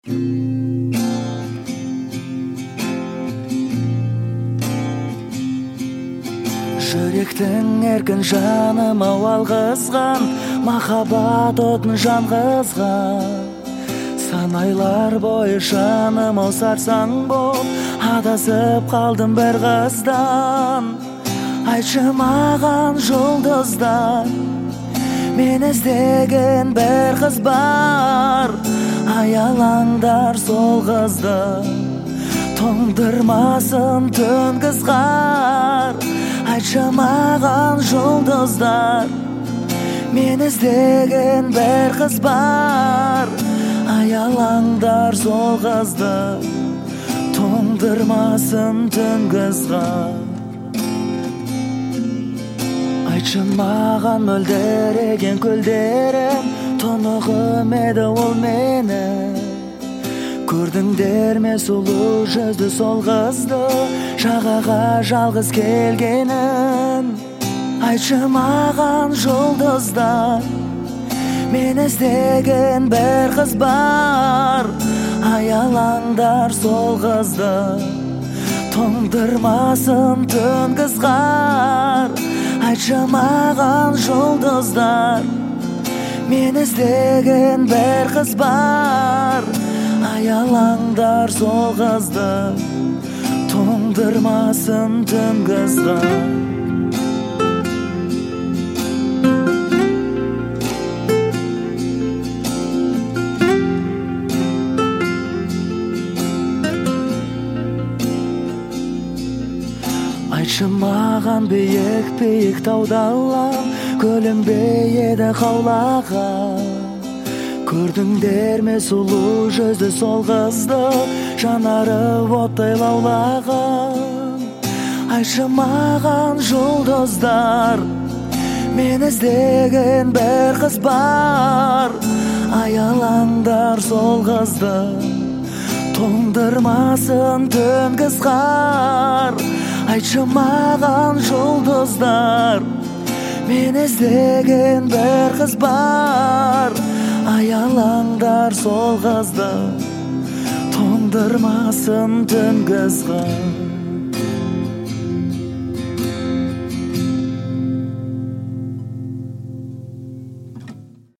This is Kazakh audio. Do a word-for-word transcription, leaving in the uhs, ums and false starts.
Жүректің еркін жаным ау алғызған, махаббат отын жанғызған. Сан айлар бойы жаным ау сарсаң боп, адасып қалдым бір қыздан. Айтшы маған жұлдыздар, мен іздеген бір қыз бар. Аялаңдар сол қызды, тоңдырмасын түнгі ызғар. Айтшы маған жұлдыздар, мен іздеген бір қыз бар. Аялаңдар сол қызды, тоңдырмасын түнгі ызғар. Айтшы маған мөлдіреген көлдерім, тұнығым еді ол мені. Көрдіңдер ме сұлу жүзді сол қызды, жағаға жалғыз келгенін. Айтшы маған жұлдыздар, мен іздеген бір қыз бар. Аялаңдар сол қызды, тоңдырмасын түнгі ызғар. Айтшы маған жұлдыздар, мен іздеген бір қыз бар. Аялаңдар сол қызды, тоңдырмасын түнгі ызғар. Айтшы маған биік-биік таудалам, көлінбей еді қаулаған. Көрдіңдер ме сұлу жүзді сол қызды, жанары оттай лаулаған. Айтшы маған жұлдыздар, мен іздеген бір қыз бар. Аялаңдар сол қызды, тоңдырмасын түнгі ызғар. Айтшы маған жұлдыздар, мен іздеген бір қыз бар. Аялаңдар сол қызды, тоңдырмасын түнгі ызғар.